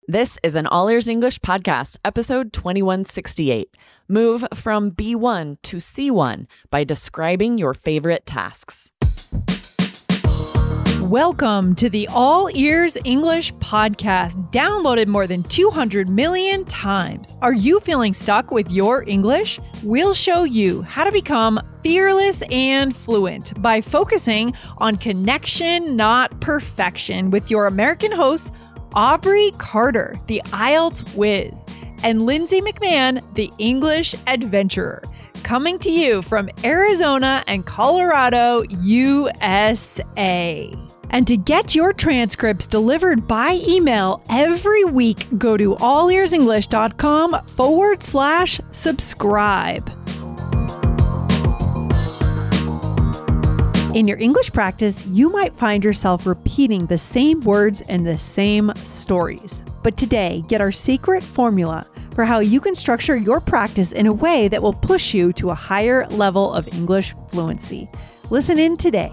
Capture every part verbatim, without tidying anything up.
This is an All Ears English podcast, episode twenty-one sixty-eight. Move from B one to C one by describing your favorite tasks. Welcome to the All Ears English podcast, downloaded more than two hundred million times. Are you feeling stuck with your English? We'll show you how to become fearless and fluent by focusing on connection, not perfection, with your American host, Aubrey Carter, the I E L T S whiz, and Lindsay McMahon, the English adventurer, coming to you from Arizona and Colorado, U S A. And to get your transcripts delivered by email every week, go to allearsenglish.com forward slash subscribe. In your English practice, you might find yourself repeating the same words and the same stories. But today, get our secret formula for how you can structure your practice in a way that will push you to a higher level of English fluency. Listen in today.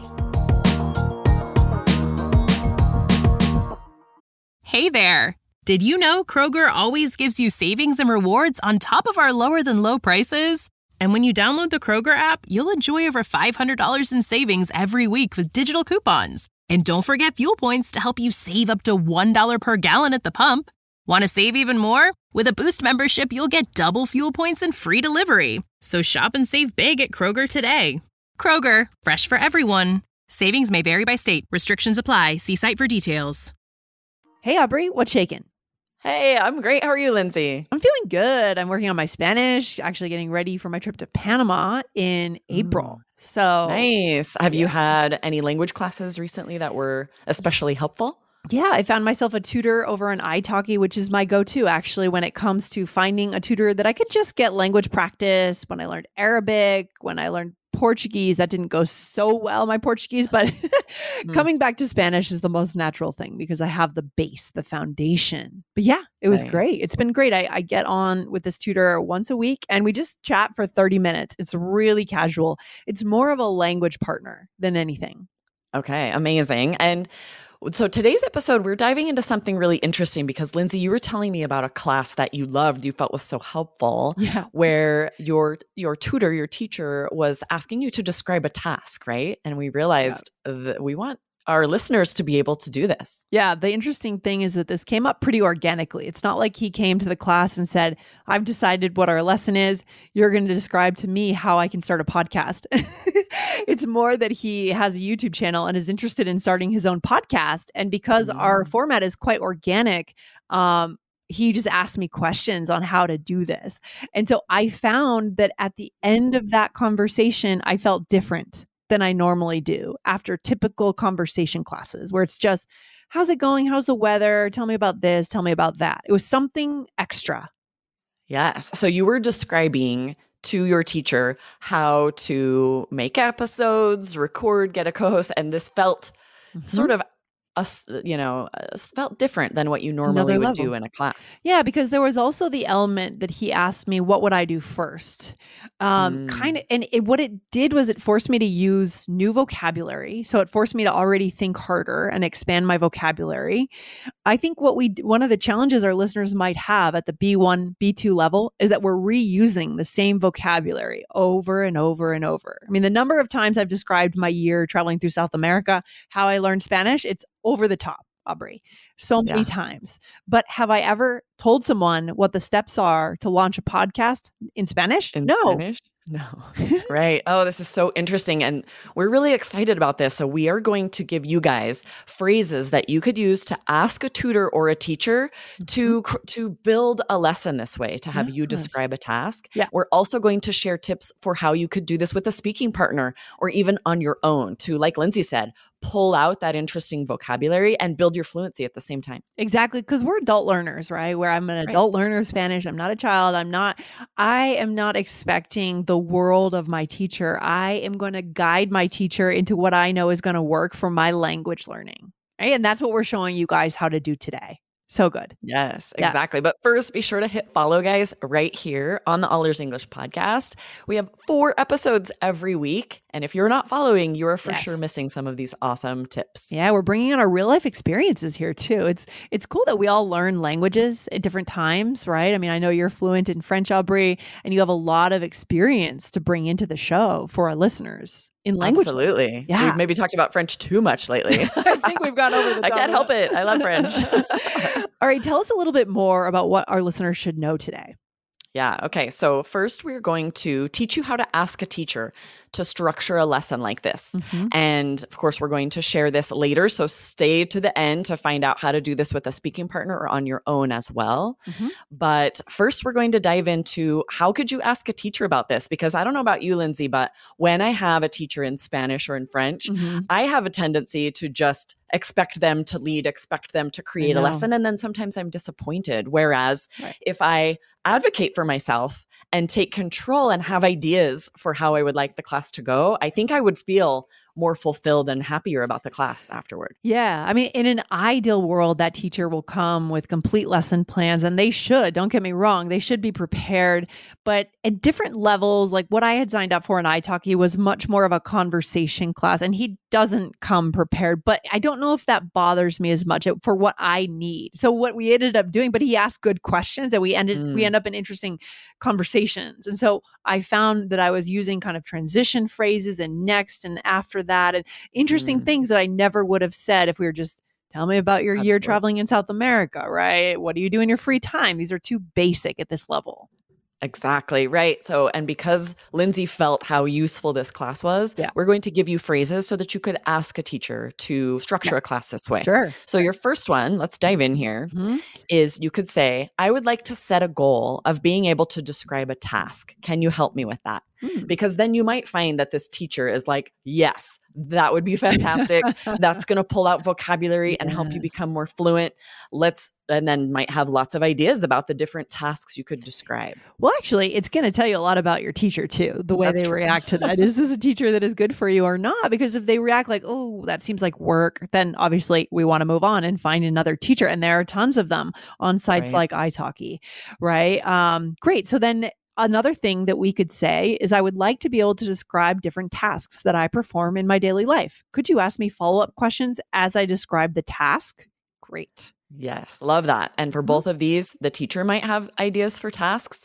Hey there! Did you know Kroger always gives you savings and rewards on top of our lower than low prices? And when you download the Kroger app, you'll enjoy over five hundred dollars in savings every week with digital coupons. And don't forget fuel points to help you save up to one dollar per gallon at the pump. Want to save even more? With a Boost membership, you'll get double fuel points and free delivery. So shop and save big at Kroger today. Kroger, fresh for everyone. Savings may vary by state. Restrictions apply. See site for details. Hey, Aubrey, what's shaking? Hey, I'm great. How are you, Lindsay? I'm feeling good. I'm working on my Spanish, actually getting ready for my trip to Panama in April. Mm. So Nice. Have yeah. you had any language classes recently that were especially helpful? Yeah, I found myself a tutor over on italki, which is my go-to actually when it comes to finding a tutor that I could just get language practice. When I learned Arabic, when I learned Portuguese, that didn't go so well, my Portuguese, but mm. coming back to Spanish is the most natural thing because I have the base, the foundation. But yeah, it was Nice. great. It's been great. I, I get on with this tutor once a week and we just chat for thirty minutes. It's really casual. It's more of a language partner than anything. Okay, amazing. And so today's episode, we're diving into something really interesting because, Lindsay, you were telling me about a class that you loved, you felt was so helpful, Yeah. where your your tutor, your teacher was asking you to describe a task, right? And we realized yeah. that we want our listeners to be able to do this. Yeah, the interesting thing is that this came up pretty organically. It's not like he came to the class and said, I've decided what our lesson is. You're going to describe to me how I can start a podcast. It's more that he has a YouTube channel and is interested in starting his own podcast. And because mm. our format is quite organic, um, he just asked me questions on how to do this. And so I found that at the end of that conversation, I felt different than I normally do after typical conversation classes where it's just, how's it going? How's the weather? Tell me about this. Tell me about that. It was something extra. Yes. So you were describing to your teacher how to make episodes, record, get a co-host, and this felt mm-hmm. sort of us, you know, uh, felt different than what you normally Another would level. do in a class. Yeah, because there was also the element that he asked me, what would I do first? Um, mm. Kind of, and it, what it did was it forced me to use new vocabulary. So it forced me to already think harder and expand my vocabulary. I think what we, one of the challenges our listeners might have at the B one, B two level is that we're reusing the same vocabulary over and over and over. I mean, the number of times I've described my year traveling through South America, how I learned Spanish, it's over the top, Aubrey, so many yeah. times. But have I ever told someone what the steps are to launch a podcast in Spanish? In no. Spanish? No. Right. Oh, this is so interesting. And we're really excited about this. So we are going to give you guys phrases that you could use to ask a tutor or a teacher mm-hmm. to, to build a lesson this way, to have yes. you describe a task. Yeah. We're also going to share tips for how you could do this with a speaking partner or even on your own to, like Lindsay said, pull out that interesting vocabulary and build your fluency at the same time. Exactly. Because we're adult learners, right? Where I'm an adult right. learner of Spanish. I'm not a child. I'm not, I am not expecting the world of my teacher. I am going to guide my teacher into what I know is going to work for my language learning. Right? And that's what we're showing you guys how to do today. So good. Yes, Yeah. exactly. But first, be sure to hit follow, guys, right here on the All Ears English podcast. We have four episodes every week. And if you're not following, you are for Yes. sure missing some of these awesome tips. Yeah, we're bringing in our real life experiences here too. It's it's cool that we all learn languages at different times, right? I mean, I know you're fluent in French, Aubrey, and you have a lot of experience to bring into the show for our listeners in language. Absolutely. Yeah. We've maybe talked about French too much lately. I think we've gone over the I top can't of help that. it. I love French. All right, tell us a little bit more about what our listeners should know today. Yeah. Okay. So first, we're going to teach you how to ask a teacher to structure a lesson like this. Mhm. And of course, we're going to share this later. So stay to the end to find out how to do this with a speaking partner or on your own as well. Mhm. But first, we're going to dive into how could you ask a teacher about this? Because I don't know about you, Lindsay, but when I have a teacher in Spanish or in French, Mhm. I have a tendency to just expect them to lead, expect them to create a know. lesson. And then sometimes I'm disappointed. Whereas Right. if I advocate for myself and take control and have ideas for how I would like the class to go, I think I would feel more fulfilled and happier about the class afterward. Yeah. I mean, in an ideal world, that teacher will come with complete lesson plans, and they should. Don't get me wrong. They should be prepared. But at different levels, like what I had signed up for in italki was much more of a conversation class, and he doesn't come prepared. But I don't know if that bothers me as much for what I need. So what we ended up doing, but he asked good questions, and we ended Mm. we end up in interesting conversations. And so I found that I was using kind of transition phrases and next and after that, and interesting Mm. things that I never would have said if we were just, tell me about your year Absolutely. traveling in South America, right? What do you do in your free time? These are too basic at this level. Exactly. Right. So, and because Lindsay felt how useful this class was, Yeah. we're going to give you phrases so that you could ask a teacher to structure Yeah. a class this way. Sure. So, your first one, let's dive in here, Mhm. is you could say, I would like to set a goal of being able to describe a task. Can you help me with that? Mm. Because then you might find that this teacher is like, yes, that would be fantastic. That's going to pull out vocabulary and help you Yes. become more fluent. Let's, and then might have lots of ideas about the different tasks you could describe. Well, actually, it's going to tell you a lot about your teacher too, the way That's they true. react to that. Is this a teacher that is good for you or not? Because if they react like, oh, that seems like work, then obviously we want to move on and find another teacher. And there are tons of them on sites Right. like italki, right? Um, great. So then another thing that we could say is I would like to be able to describe different tasks that I perform in my daily life. Could you ask me follow-up questions as I describe the task? Great. Yes, love that. And for Mhm. both of these, the teacher might have ideas for tasks,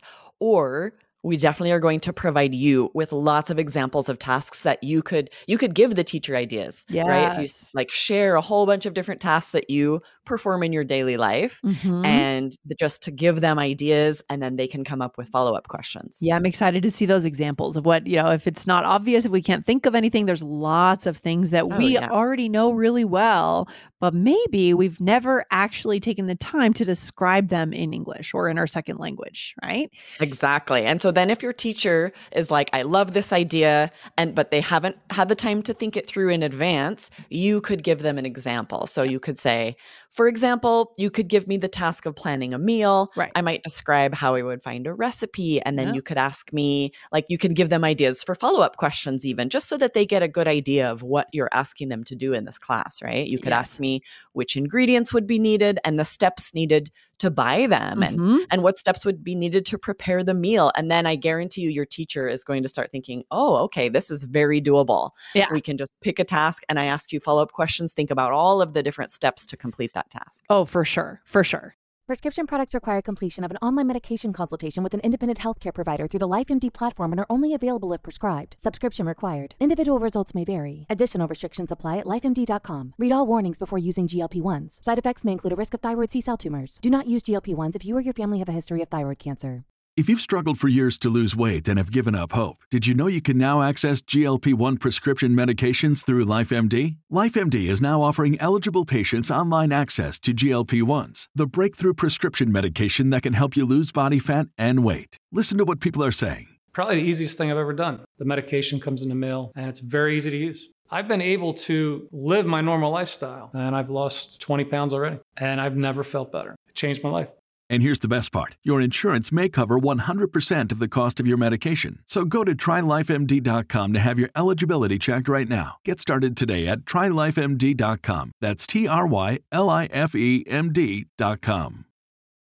or we definitely are going to provide you with lots of examples of tasks that you could you could give the teacher ideas, right? If you s- Yes. like share a whole bunch of different tasks that you perform in your daily life, Mhm. and th- just to give them ideas, and then they can come up with follow-up questions. Yeah, I'm excited to see those examples of what, you know, if it's not obvious, if we can't think of anything, there's lots of things that Oh, we yeah. already know really well, but maybe we've never actually taken the time to describe them in English or in our second language, right? Exactly. And so then if your teacher is like, I love this idea, and but they haven't had the time to think it through in advance, you could give them an example. So you could say, for example, you could give me the task of planning a meal. Right. I might describe how I would find a recipe. And then Yeah. you could ask me, like, you could give them ideas for follow-up questions, even just so that they get a good idea of what you're asking them to do in this class, right? You could Yes. ask me which ingredients would be needed and the steps needed to buy them, and Mhm. and what steps would be needed to prepare the meal. And then I guarantee you, your teacher is going to start thinking, oh, okay, this is very doable. Yeah. We can just pick a task and I ask you follow-up questions. Think about all of the different steps to complete that task. Oh, for sure. For sure. Prescription products require completion of an online medication consultation with an independent healthcare provider through the LifeMD platform and are only available if prescribed. Subscription required. Individual results may vary. Additional restrictions apply at life M D dot com. Read all warnings before using G L P ones. Side effects may include a risk of thyroid C-cell tumors. Do not use G L P ones if you or your family have a history of thyroid cancer. If you've struggled for years to lose weight and have given up hope, did you know you can now access G L P one prescription medications through LifeMD? LifeMD is now offering eligible patients online access to G L P ones, the breakthrough prescription medication that can help you lose body fat and weight. Listen to what people are saying. Probably the easiest thing I've ever done. The medication comes in the mail and it's very easy to use. I've been able to live my normal lifestyle and I've lost twenty pounds already and I've never felt better. It changed my life. And here's the best part. Your insurance may cover one hundred percent of the cost of your medication. So go to try life M D dot com to have your eligibility checked right now. Get started today at try life M D dot com. That's T R Y L I F E M D dot com.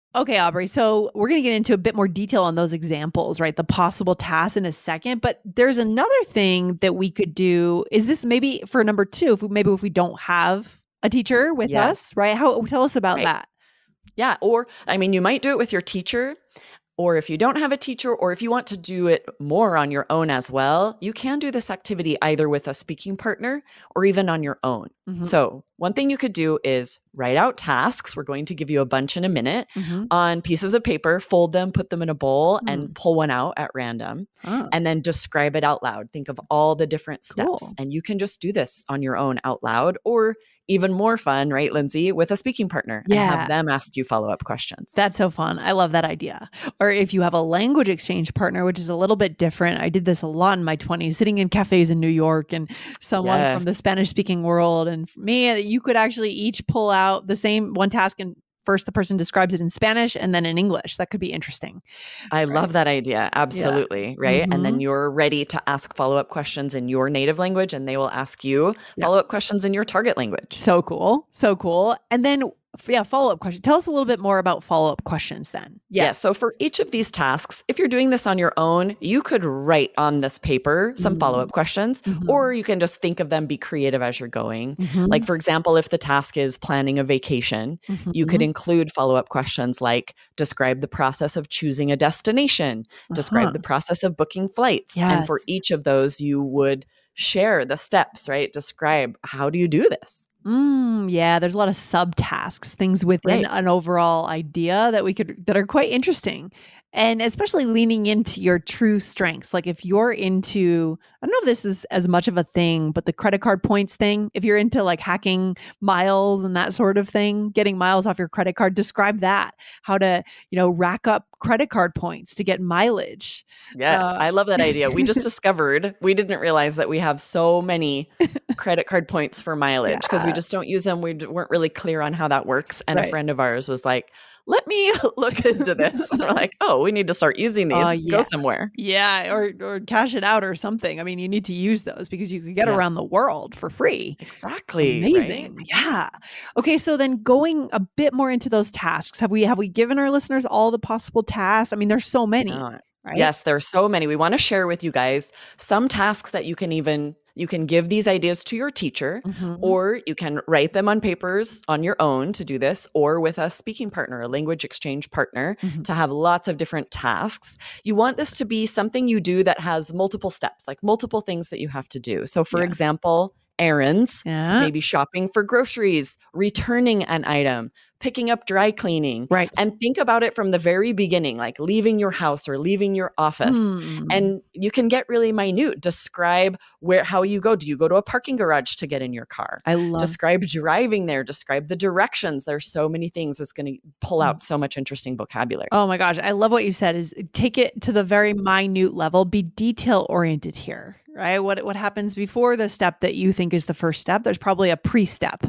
Okay, Aubrey. So we're going to get into a bit more detail on those examples, right? The possible tasks in a second. But there's another thing that we could do. Is this maybe for number two? If we, maybe if we don't have a teacher with Yes. us, right? How tell us about Right. that. Yeah. Or, I mean, you might do it with your teacher, or if you don't have a teacher, or if you want to do it more on your own as well, you can do this activity either with a speaking partner or even on your own. Mhm. So one thing you could do is write out tasks. We're going to give you a bunch in a minute Mhm. on pieces of paper, fold them, put them in a bowl, Mm. and pull one out at random. Oh. And then describe it out loud. Think of all the different steps. Cool. And you can just do this on your own out loud, or even more fun, right, Lindsay, with a speaking partner and Yeah. have them ask you follow-up questions. That's so fun. I love that idea. Or if you have a language exchange partner, which is a little bit different. I did this a lot in my twenties, sitting in cafes in New York and someone Yes. from the Spanish speaking world. And for me, you could actually each pull out the same one task, and first the person describes it in Spanish and then in English. That could be interesting. I love that idea. Absolutely. Right. And then Mhm. you're ready to ask follow-up questions in your native language, and they will ask you Yeah. follow-up questions in your target language. So cool. So cool. And then, yeah, follow-up question. Tell us a little bit more about follow-up questions then. Yeah. So for each of these tasks, if you're doing this on your own, you could write on this paper some Mm. follow-up questions, Mhm. or you can just think of them, be creative as you're going. Mhm. Like, for example, if the task is planning a vacation, you could Mhm. include follow-up questions like describe the process of choosing a destination, describe Uh-huh. the process of booking flights. And for Yes. each of those, you would share the steps, right? Describe, how do you do this? Mm, yeah, there's a lot of subtasks, things within Right. an overall idea that we could that are quite interesting. And especially leaning into your true strengths. Like if you're into, I don't know if this is as much of a thing, but the credit card points thing, if you're into like hacking miles and that sort of thing, getting miles off your credit card, describe that. How to, you know, rack up credit card points to get mileage. Yes, Uh, I love that idea. We just discovered, we didn't realize that we have so many credit card points for mileage because we Yeah. just don't use them. We d- weren't really clear on how that works. And Right. a friend of ours was like, let me look into this. And we're like, oh, we need to start using these. Uh, Go yeah. somewhere. Yeah, or or cash it out or something. I mean, you need to use those because you could get Yeah. around the world for free. Exactly. Amazing. right? Yeah. Okay, so then going a bit more into those tasks, have we have we given our listeners all the possible tasks? I mean, there's so many, Uh, right? Yes, there are so many. We want to share with you guys some tasks that you can even you can give these ideas to your teacher, Mhm. or you can write them on papers on your own to do this, or with a speaking partner, a language exchange partner, Mhm. to have lots of different tasks. You want this to be something you do that has multiple steps, like multiple things that you have to do. So, for Yeah. example, errands, Yeah. maybe shopping for groceries, returning an item, picking up dry cleaning. Right. And think about it from the very beginning, like leaving your house or leaving your office. Hmm. And you can get really minute. Describe where how you go. Do you go to a parking garage to get in your car? I love Describe driving there. Describe the directions. There's so many things that's going to pull Mm. out so much interesting vocabulary. Oh my gosh, I love what you said is take it to the very minute level, be detail oriented here, right? What what happens before the step that you think is the first step? There's probably a pre-step.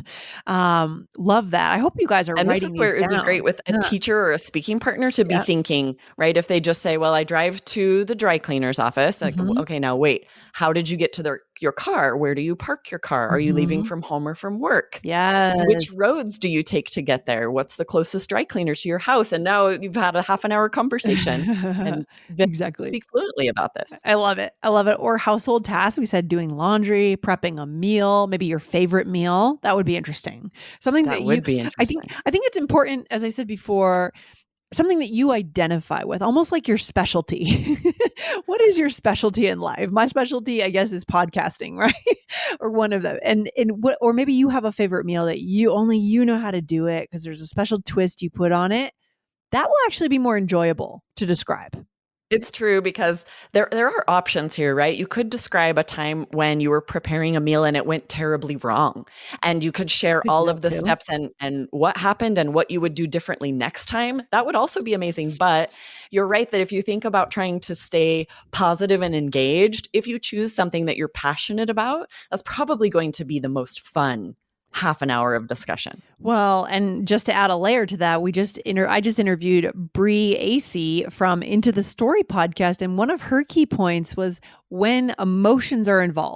Um, love that. I hope you guys are And this writing is where these it would be down. great with a Yeah. teacher or a speaking partner to be Yeah. thinking, right? If they just say, well, I drive to the dry cleaner's office. Like, Mhm. okay, now wait, how did you get to their, your car? Where do you park your car? Are you leaving Mhm. from home or from work? Yes. Which roads do you take to get there? What's the closest dry cleaner to your house? And now you've had a half an hour conversation and been- exactly. speak fluently about this. I love it. I love it. Or household tasks. We said doing laundry, prepping a meal, maybe your favorite meal. That would be interesting. Something that, That would you, be I interesting. think, I think it's important, as I said before, something that you identify with, almost like your specialty. What is your specialty in life? My specialty, I guess, is podcasting, right? Or one of them. And and what, or maybe you have a favorite meal that you only you know how to do it because there's a special twist you put on it. That will actually be more enjoyable to describe. It's true because there there are options here, right? You could describe a time when you were preparing a meal and it went terribly wrong. And you could share Could do all that of the too. steps and and what happened and what you would do differently next time. That would also be amazing. But you're right that if you think about trying to stay positive and engaged, if you choose something that you're passionate about, that's probably going to be the most fun half an hour of discussion. Well, and just to add a layer to that, we just inter- I just interviewed Bree Acey from Into the Story podcast, and one of her key points was when emotions are involved.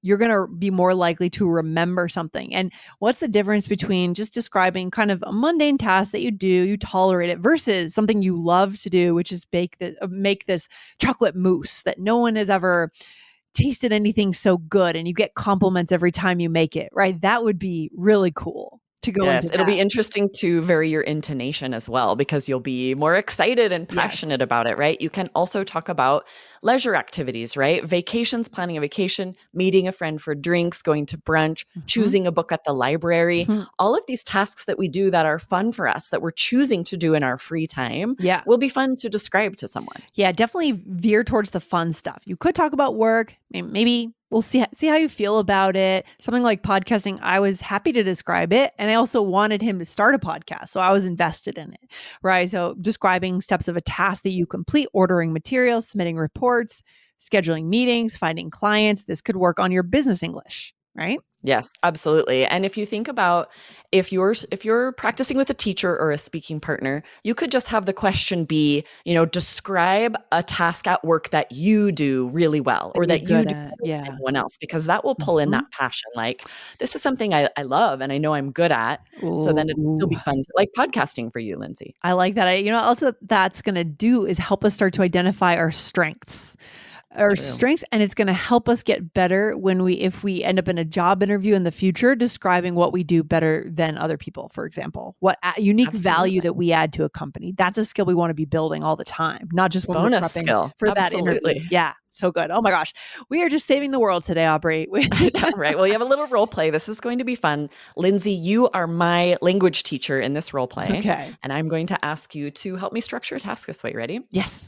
you're going to be more likely to remember something. And what's the difference between just describing kind of a mundane task that you do, you tolerate it, versus something you love to do, which is bake this, make this chocolate mousse that no one has ever tasted anything so good, and you get compliments every time you make it, right? That would be really cool. To go yes, into it'll that. be interesting to vary your intonation as well, because you'll be more excited and passionate Yes. about it, right? You can also talk about leisure activities, right? Vacations, planning a vacation, meeting a friend for drinks, going to brunch, Mm-hmm. choosing a book at the library. Mhm. All of these tasks that we do that are fun for us, that we're choosing to do in our free time, Yeah. will be fun to describe to someone. Yeah, definitely veer towards the fun stuff. You could talk about work, may- maybe we'll see see how you feel about it. Something like podcasting, I was happy to describe it, and I also wanted him to start a podcast, so I was invested in it, right? So describing steps of a task that you complete, ordering materials, submitting reports, scheduling meetings, finding clients. This could work on your business English, right? Yes, absolutely. And if you think about if you're if you're practicing with a teacher or a speaking partner, you could just have the question be, you know, describe a task at work that you do really well, or that you're you good do at, better than yeah. anyone else, because that will pull in Mhm. that passion. Like, this is something I, I love and I know I'm good at. So then it'd still be Ooh. fun to, like podcasting for you, Lindsay. I like that. I, you know, also that's going to do is help us start to identify our strengths. Our True. strengths, and it's going to help us get better when we, if we end up in a job interview in the future, describing what we do better than other people, for example, what a- unique Absolutely. value that we add to a company. That's a skill we want to be building all the time, not just when Bonus we're prepping skill. for that interview. Absolutely. Yeah, so good. Oh my gosh, we are just saving the world today, Aubrey. We- Right. Well, you have a little role play. This is going to be fun. Lindsay, you are my language teacher in this role play. Okay. And I'm going to ask you to help me structure a task this way. Ready? Yes.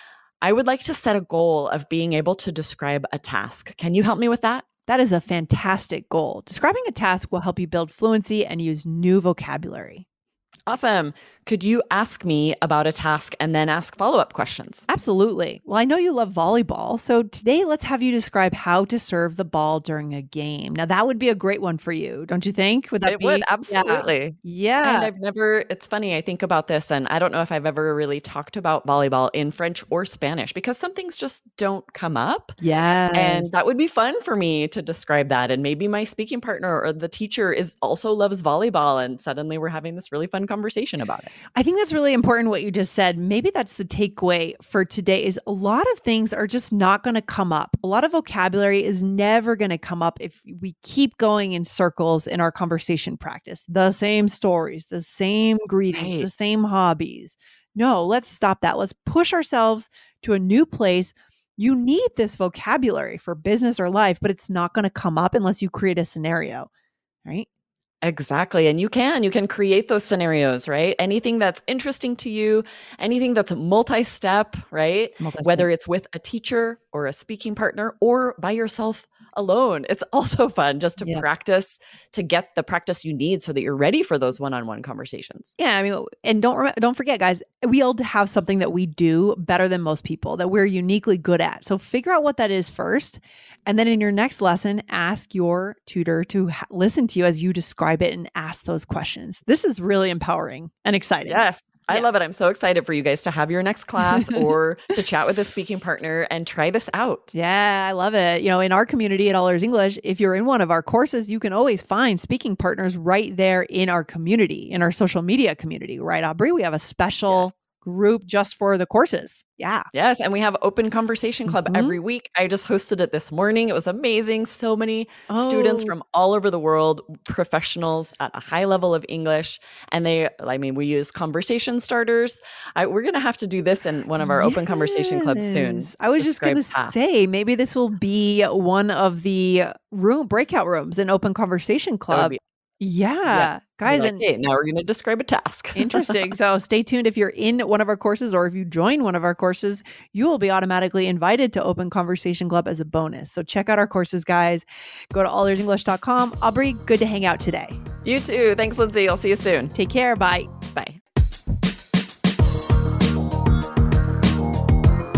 I would like to set a goal of being able to describe a task. Can you help me with that? That is a fantastic goal. Describing a task will help you build fluency and use new vocabulary. Awesome. Could you ask me about a task and then ask follow-up questions? Absolutely. Well, I know you love volleyball. So today, let's have you describe how to serve the ball during a game. Now, that would be a great one for you, don't you think? Would that It be? would, Yeah. absolutely. Yeah. And I've never, it's funny, I think about this, and I don't know if I've ever really talked about volleyball in French or Spanish, because some things just don't come up. Yes. And that would be fun for me to describe that. And maybe my speaking partner or the teacher is also loves volleyball, and suddenly we're having this really fun conversation about it. I think that's really important what you just said. Maybe that's the takeaway for today is a lot of things are just not going to come up. A lot of vocabulary is never going to come up if we keep going in circles in our conversation practice. The same stories, the same greetings, the Right. same hobbies. No, let's stop that. Let's push ourselves to a new place. You need this vocabulary for business or life, but it's not going to come up unless you create a scenario, right? Exactly. And you can, you can create those scenarios, right? Anything that's interesting to you, anything that's multi-step, right? Multi-step. Whether it's with a teacher or a speaking partner or by yourself alone. It's also fun just to Yes. practice, to get the practice you need so that you're ready for those one-on-one conversations. Yeah, I mean, and don't rem- don't forget, guys, we all have something that we do better than most people that we're uniquely good at. So figure out what that is first, and then in your next lesson, ask your tutor to ha- listen to you as you describe it and ask those questions. This is really empowering and exciting. Yes. I Yeah. love it. I'm so excited for you guys to have your next class or to chat with a speaking partner and try this out. Yeah, I love it. You know, in our community at All Ears English, if you're in one of our courses, you can always find speaking partners right there in our community, in our social media community, right, Aubrey? We have a special group just for the courses. Yeah. Yes. And we have Open Conversation Club Mhm. every week. I just hosted it this morning. It was amazing. So many students Oh. from all over the world, professionals at a high level of English. And they, I mean, we use conversation starters. I, we're going to have to do this in one of our Open Conversation Clubs soon. Yes. I was just going to Describe say, tasks. maybe this will be one of the room breakout rooms in Open Conversation That would Club. be- Yeah, yeah. guys, Like, and hey, now we're going to describe a task. interesting. So stay tuned. If you're in one of our courses or if you join one of our courses, you will be automatically invited to Open Conversation Club as a bonus. So check out our courses, guys. Go to all ears english dot com. Aubrey, good to hang out today. You too. Thanks, Lindsay. I'll see you soon. Take care. Bye. Bye.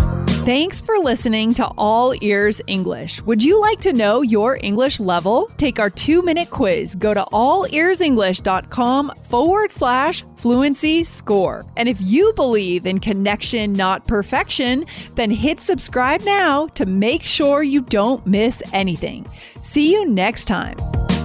Thanks for listening to All Ears English. Would you like to know your English level? Take our two-minute quiz. Go to allearsenglish.com forward slash fluency score. And if you believe in connection, not perfection, then hit subscribe now to make sure you don't miss anything. See you next time.